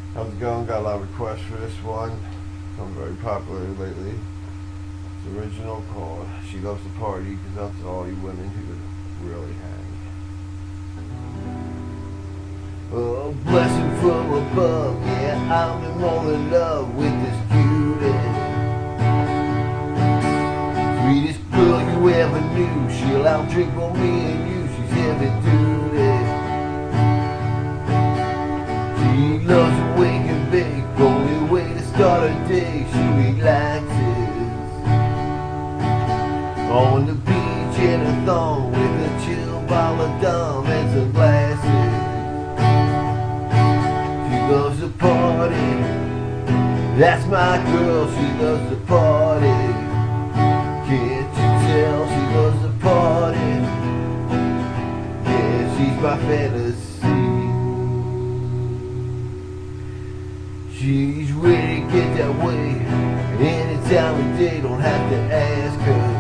How's it going? Got a lot of requests for this one. Become very popular lately. It's original called She Loves to Party, because that's all you women who really hang. Oh, blessing from above, yeah, I'm in more than love with this cutie. Sweetest girl you ever knew, she'll outdrink both me and you, she's heavy duty. She loves to wake and bake, only way to start her day, she relaxes. On the beach in a thong with a chill bottle of Dom and some glasses. She loves to party, that's my girl, she loves to party. Can't you tell she loves to party? Yeah, she's my fantasy. She's ready to get that way any time of day, don't have to ask her.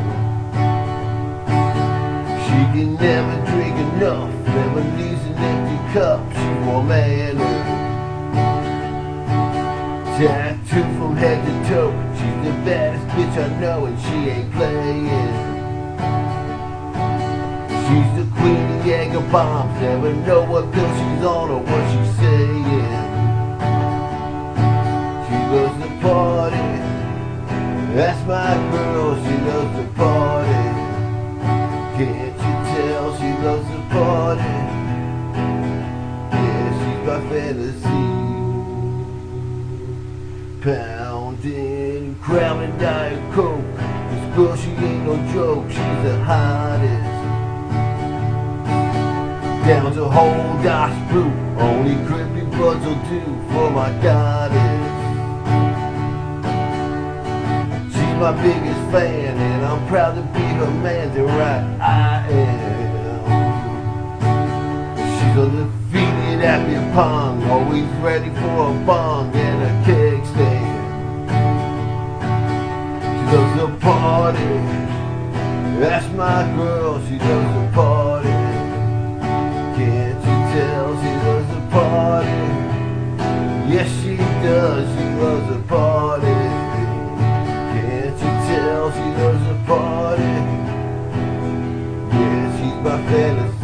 She can never drink enough, never leaves an empty cup, she's more manner. Tattoo from head to toe, she's the baddest bitch I know and she ain't playing. She's the queen of Jaeger bombs, never know what pill she's on or what she's saying. She loves to party, that's my girl, she loves to party. Can't you tell she loves to party? Yeah, she's my fantasy. Pounding, crowding Diet Coke, this girl she ain't no joke, she's the hottest. Down to whole Das Blue, only creepy buds will do for my goddess. She's my biggest fan and I'm proud to be her man, then right I am. She's undefeated at beer pong, always ready for a bong and a keg stand. She loves to party, that's my girl, she loves to party. Can't you tell she loves to party? Yes she does, she loves to party. Can't you tell she loves to party? Yeah, she's my fantasy.